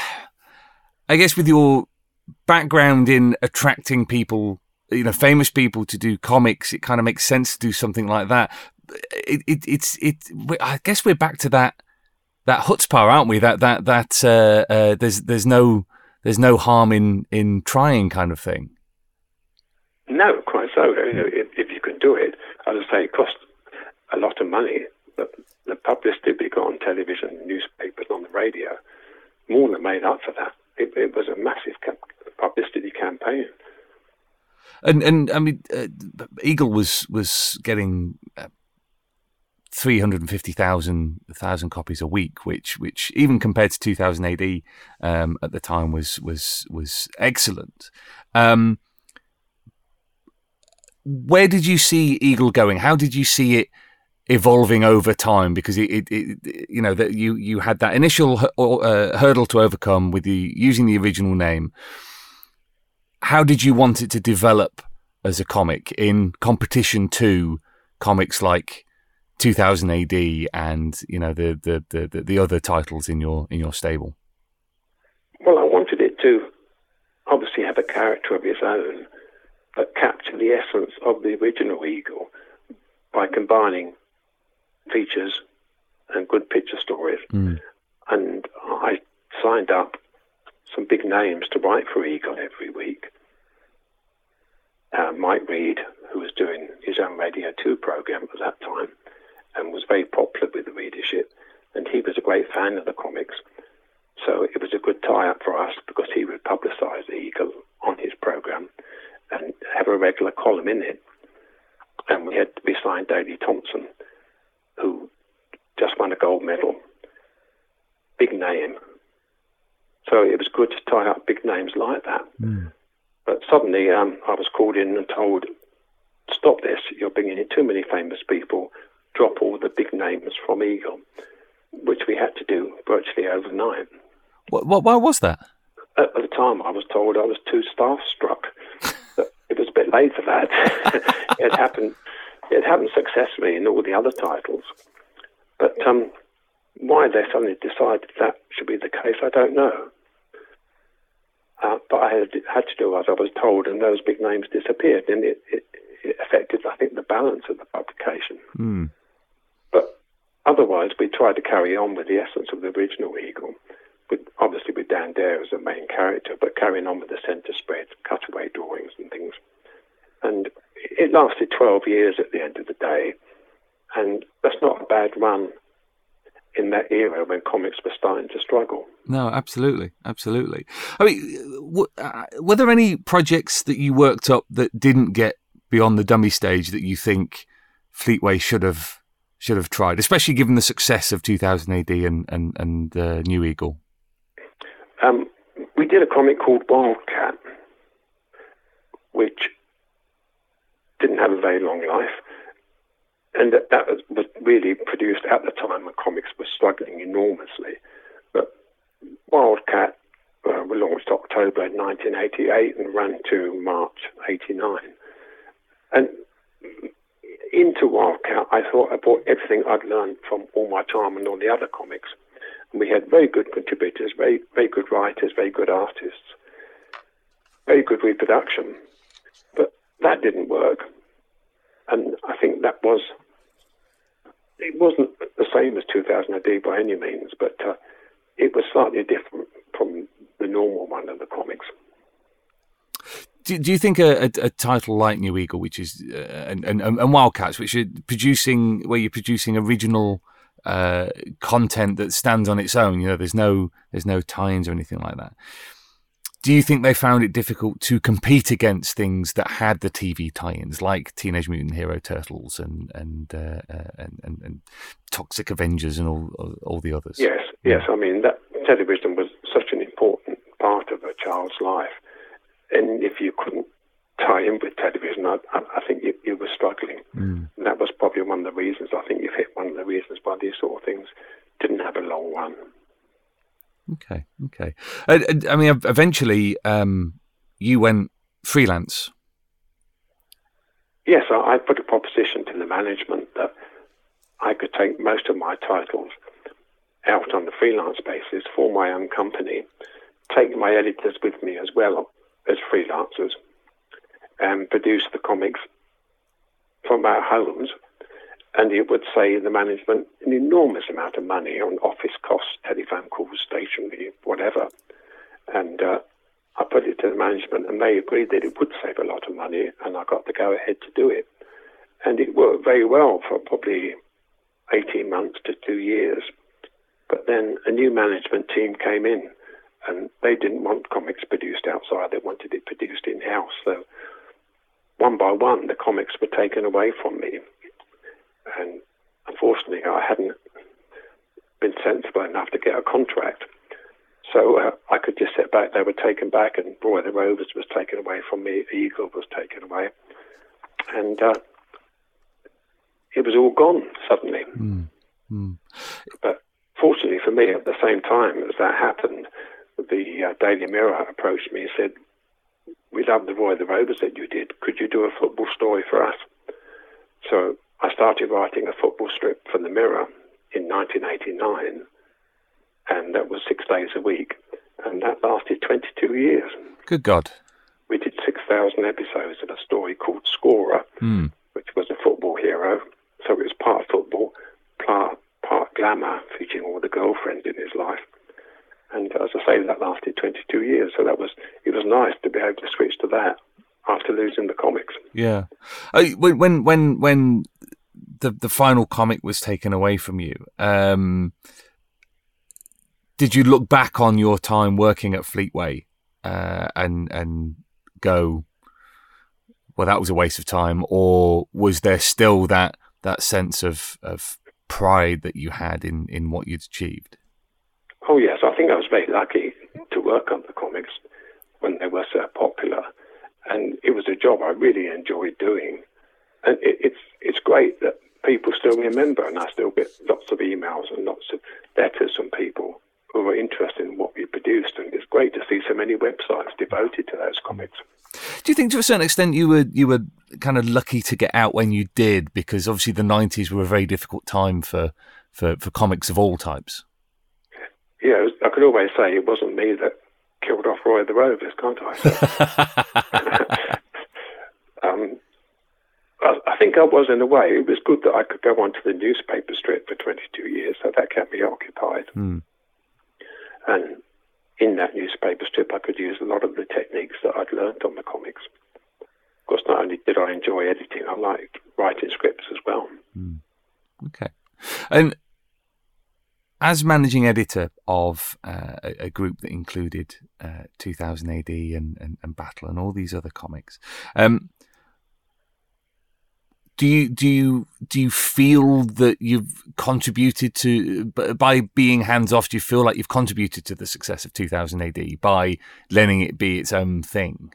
I guess with your background in attracting people, you know, famous people to do comics, it kind of makes sense to do something like that. It, it, it's, it. I guess we're back to that, that chutzpah, aren't we? That, that, that. Uh, uh, there's, there's no, there's no harm in, in trying, kind of thing. No, quite so. If, if you can do it, as I say, it costs a lot of money. But the publicity we got on television, newspapers, on the radio, more than made up for that. It, it was a massive publicity campaign. And and I mean, uh, Eagle was was getting uh, three hundred and fifty thousand thousand copies a week, which which even compared to two thousand A D um, at the time was was was excellent. Um, where did you see Eagle going? How did you see it evolving over time? Because it, it, it you know that you you had that initial uh, hurdle to overcome with the using the original name. How did you want it to develop as a comic in competition to comics like two thousand A D and, you know, the, the, the, the other titles in your in your stable? Well, I wanted it to obviously have a character of its own, but capture the essence of the original Eagle by combining features and good picture stories. Mm. And I signed up some big names to write for Eagle every week. Uh, Mike Reed, who was doing his own Radio two program at that time and was very popular with the readership, and he was a great fan of the comics. So it was a good tie-up for us because he would publicise Eagle on his program and have a regular column in it. And we had we signed Daley Thompson, who just won a gold medal, big name. So it was good to tie up big names like that. Mm. But suddenly um, I was called in and told, stop this, you're bringing in too many famous people, drop all the big names from Eagle, which we had to do virtually overnight. What, what, why was that? At the time I was told I was too staff-struck. But it was a bit late for that. it had happened It had happened successfully in all the other titles. But um, why they suddenly decided that should be the case, I don't know. Uh, but I had, had to do as I was told, and those big names disappeared, and it, it, it affected, I think, the balance of the publication. Mm. But otherwise, we tried to carry on with the essence of the original Eagle, with obviously with Dan Dare as the main character, but carrying on with the centre spread, cutaway drawings and things. And it lasted twelve years at the end of the day, and that's not a bad run in that era when comics were starting to struggle. No, absolutely, absolutely. I mean, w- uh, were there any projects that you worked up that didn't get beyond the dummy stage that you think Fleetway should have should have tried, especially given the success of two thousand A D and and, and uh, New Eagle? Um, we did a comic called Wildcat, which didn't have a very long life. And that, that was, was really produced at the time when comics were struggling enormously. But Wildcat uh, was launched October nineteen eighty-eight and ran to March eighty-nine. And into Wildcat, I thought I brought everything I'd learned from all my time and all the other comics. And we had very good contributors, very, very good writers, very good artists, very good reproduction. But that didn't work. And I think that was... It wasn't the same as two thousand A D by any means, but uh, it was slightly different from the normal one of the comics. Do, do you think a, a, a title like New Eagle, which is uh, and, and, and Wildcats, which are producing where you're producing original uh, content that stands on its own, you know, there's no there's no tie-ins or anything like that. Do you think they found it difficult to compete against things that had the T V tie-ins, like Teenage Mutant Hero Turtles and and uh, uh, and, and, and Toxic Avengers and all all the others? Yes, yes. I mean, that television was such an important part of a child's life, and if you couldn't tie in with television, I, I think you, you were struggling. Mm. And that was probably one of the reasons. I think you've hit one of the reasons why these sort of things didn't have a long run. Okay, okay. I, I mean, eventually, um, you went freelance. Yes, I, I put a proposition to the management that I could take most of my titles out on the freelance basis for my own company, take my editors with me as well as freelancers, and produce the comics from our homes. And it would save the management an enormous amount of money on office costs, telephone calls, stationery, whatever. And uh, I put it to the management, and they agreed that it would save a lot of money, and I got to go ahead to do it. And it worked very well for probably eighteen months to two years. But then a new management team came in, and they didn't want comics produced outside. They wanted it produced in-house. So one by one, the comics were taken away from me. And unfortunately, I hadn't been sensible enough to get a contract. So uh, I could just sit back. They were taken back, and Roy the Rovers was taken away from me. Eagle was taken away. And uh, it was all gone suddenly. Mm. Mm. But fortunately for me, at the same time as that happened, the uh, Daily Mirror approached me and said, "We love the Roy the Rovers that you did. Could you do a football story for us?" So I started writing a football strip for the Mirror in nineteen eighty-nine, and that was six days a week, and that lasted twenty-two years. Good God. We did six thousand episodes of a story called Scorer, mm. which was a football hero. So it was part football, part, part glamour, featuring all the girlfriends in his life. And as I say, that lasted twenty-two years, so that was it was nice to be able to switch to that after losing the comics. Yeah. Uh, when when when the the final comic was taken away from you, um, did you look back on your time working at Fleetway uh, and and go, well, that was a waste of time, or was there still that that sense of of pride that you had in in what you'd achieved? Oh yes, I think I was very lucky to work on the comics when they were so popular. And it was a job I really enjoyed doing. And it, it's it's great that people still remember, and I still get lots of emails and lots of letters from people who are interested in what we produced. And it's great to see so many websites devoted to those comics. Do you think to a certain extent you were you were kind of lucky to get out when you did? Because obviously the nineties were a very difficult time for, for, for comics of all types. Yeah, I could always say it wasn't me that killed off Roy the Rovers, can't I? um, I, I think I was in a way. It was good that I could go onto the newspaper strip for twenty-two years, so that kept me occupied. Mm. And in that newspaper strip, I could use a lot of the techniques that I'd learned on the comics. of course, not only did I enjoy editing, I liked writing scripts as well. Mm. Okay. And as managing editor of uh, a, a group that included uh, two thousand A D and, and, and Battle and all these other comics, um, do you do you do you feel that you've contributed to, by being hands off? Do you feel like you've contributed to the success of two thousand A D by letting it be its own thing?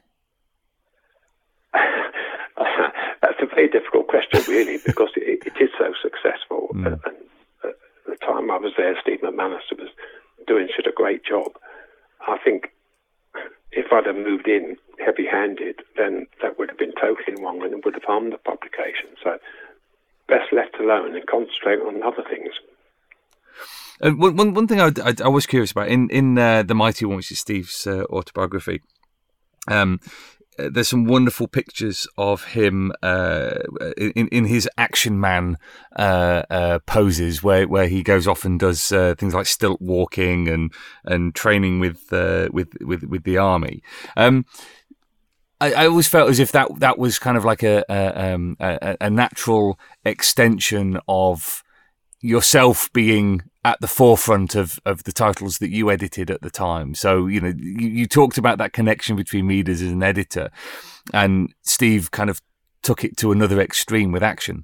That's a very difficult question, really, because it, it is so successful. Mm. And, and at the time I was there, Steve McManus was doing such a great job. I think if I'd have moved in heavy-handed, then that would have been totally wrong and it would have harmed the publication. So best left alone and concentrate on other things. Uh, one, one thing I, I, I was curious about, in, in uh, The Mighty One, which is Steve's uh, autobiography, um, there's some wonderful pictures of him uh, in in his action man uh, uh, poses, where, where he goes off and does uh, things like stilt walking and and training with uh, with, with with the army. Um, I, I always felt as if that that was kind of like a a, um, a a natural extension of yourself being at the forefront of, of the titles that you edited at the time. So, you know, you, you talked about that connection between readers as an editor, and Steve kind of took it to another extreme with action.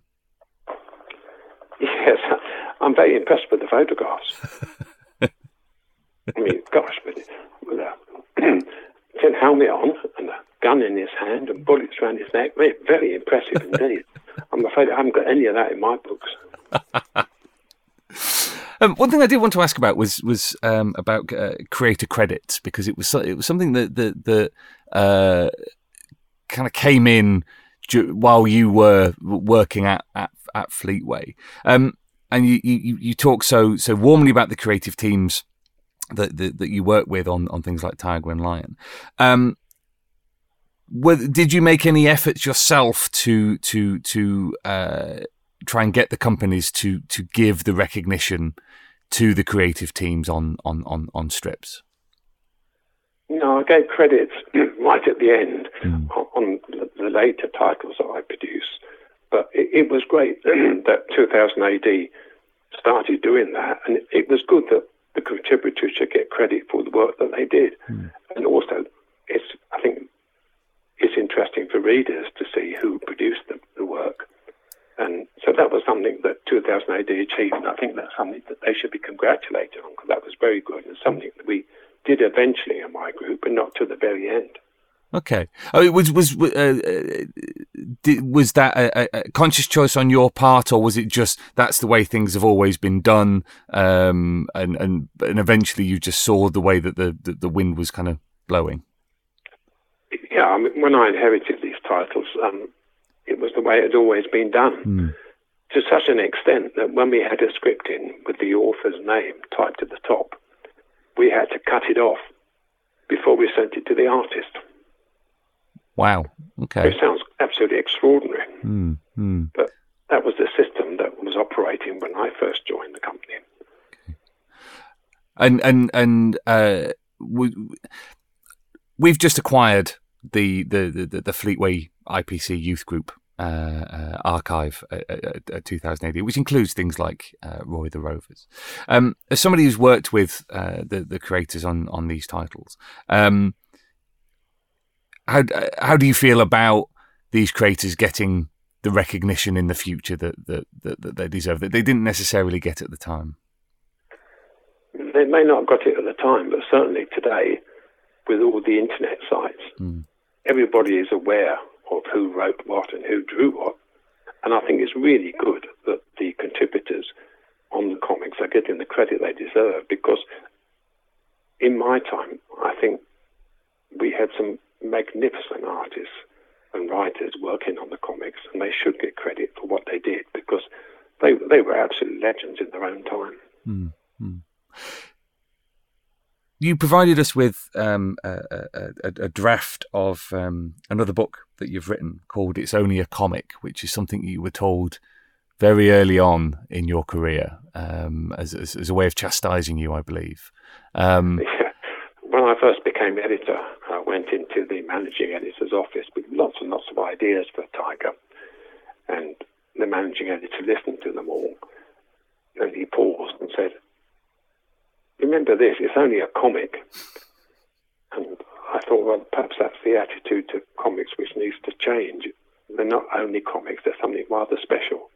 Yes, I'm very impressed with the photographs. I mean, gosh, with, with a tin helmet on and a gun in his hand and bullets around his neck, very, very impressive indeed. I'm afraid I haven't got any of that in my books. Um, one thing I did want to ask about was was um, about uh, creator credits, because it was it was something that that, that uh, kind of came in ju- while you were working at at, at Fleetway, um, and you, you you talk so so warmly about the creative teams that that, that you work with on, on things like Tiger and Lion. Um, were, did you make any efforts yourself to to to uh, try and get the companies to to give the recognition to the creative teams on on, on, on strips? No, I gave credits right at the end mm. on, on the later titles that I produced. But it, it was great that two thousand A D started doing that, and it, it was good that the contributors should get credit for the work that they did. Mm. And also, it's I think it's interesting for readers to see who produced the, the work. And so that was something that two thousand A D achieved, and I think that's something that they should be congratulated on, because that was very good and something that we did eventually in my group, but not to the very end. Okay. Oh, it was was uh, did, was that a, a conscious choice on your part, or was it just that's the way things have always been done, um, and and and eventually you just saw the way that the the, the wind was kind of blowing? Yeah, I mean, when I inherited these titles, um, it was the way it had always been done, mm. to such an extent that when we had a script in with the author's name typed at the top, we had to cut it off before we sent it to the artist. Wow. Okay. It sounds absolutely extraordinary, mm. Mm. but that was the system that was operating when I first joined the company. Okay. And and and uh, we, we've just acquired the the the, the Fleetway I P C Youth Group uh, uh, archive at, at, at two thousand A D, which includes things like uh, Roy the Rovers. Um, as somebody who's worked with uh, the the creators on on these titles, um, how how do you feel about these creators getting the recognition in the future that that, that, that they deserve, that they didn't necessarily get at the time? They may not have got it at the time, but certainly today, with all the internet sites, mm. everybody is aware of who wrote what and who drew what. And I think it's really good that the contributors on the comics are getting the credit they deserve, because in my time, I think we had some magnificent artists and writers working on the comics, and they should get credit for what they did, because they they were absolute legends in their own time. Mm. Mm. You provided us with um, a, a, a draft of um, another book that you've written called It's Only a Comic, which is something you were told very early on in your career um, as, as, as a way of chastising you, I believe. Um, yeah. When I first became editor, I went into the managing editor's office with lots and lots of ideas for Tiger. And the managing editor listened to them all. And he paused and said, remember this, it's only a comic. And I thought, well, perhaps that's the attitude to comics which needs to change. They're not only comics, they're something rather special.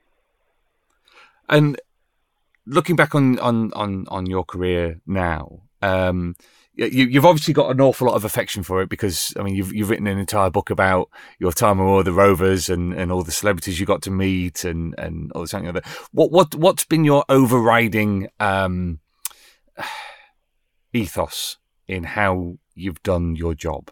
And looking back on, on, on, on your career now, um, you, you've obviously got an awful lot of affection for it because, I mean, you've you've written an entire book about your time with Roy the Rovers and, and all the celebrities you got to meet and, and all this and other. What what what's been your overriding um, ethos in how you've done your job?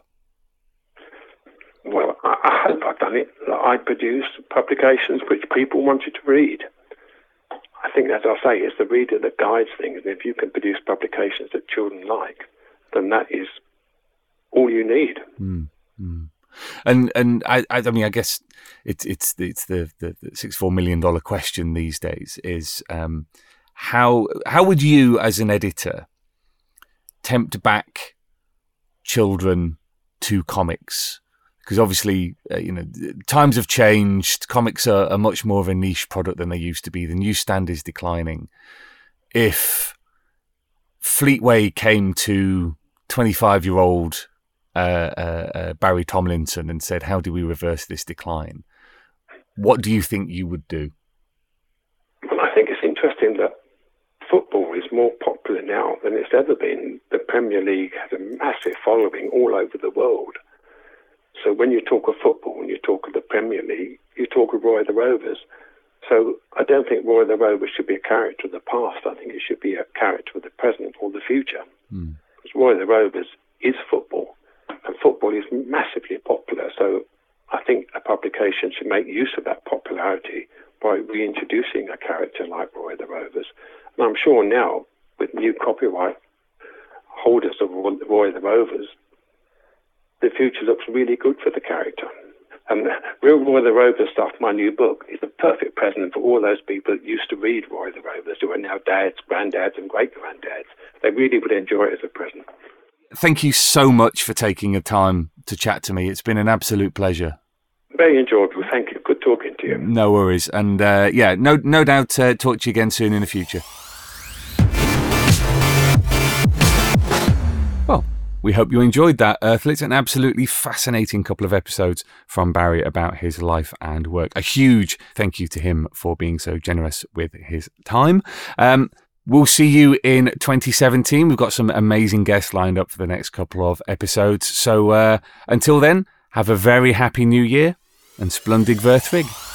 Well, I, I hope I've done it. I produce publications which people wanted to read. I think, as I say, it's the reader that guides things. And if you can produce publications that children like, then that is all you need. Mm, mm. And and I I mean I guess it's it's it's the the, the six four million dollar question these days is um, how how would you as an editor tempt back children to comics? Because obviously, uh, you know, times have changed. Comics are, are much more of a niche product than they used to be. The newsstand is declining. If Fleetway came to twenty-five-year-old uh, uh, uh, Barry Tomlinson and said, how do we reverse this decline? What do you think you would do? Well, I think it's interesting that football is more popular now than it's ever been. The Premier League has a massive following all over the world. So when you talk of football, when you talk of the Premier League, you talk of Roy the Rovers. So I don't think Roy the Rovers should be a character of the past. I think it should be a character of the present or the future. Mm. Because Roy the Rovers is football, and football is massively popular. So I think a publication should make use of that popularity by reintroducing a character like Roy the Rovers. And I'm sure now, with new copyright holders of Roy the Rovers, the future looks really good for the character. And Real Roy the Rovers stuff, my new book, is a perfect present for all those people that used to read Roy the Rovers, who are now dads, granddads, and great-granddads. They really would enjoy it as a present. Thank you so much for taking the time to chat to me. It's been an absolute pleasure. Very enjoyable. Thank you. Good talking to you. No worries. And uh, yeah, no, no doubt uh, talk to you again soon in the future. Well, we hope you enjoyed that, Earthlets. An absolutely fascinating couple of episodes from Barry about his life and work. A huge thank you to him for being so generous with his time. Um, we'll see you in twenty seventeen. We've got some amazing guests lined up for the next couple of episodes. So uh, until then, have a very happy new year and Splundig Verthrig.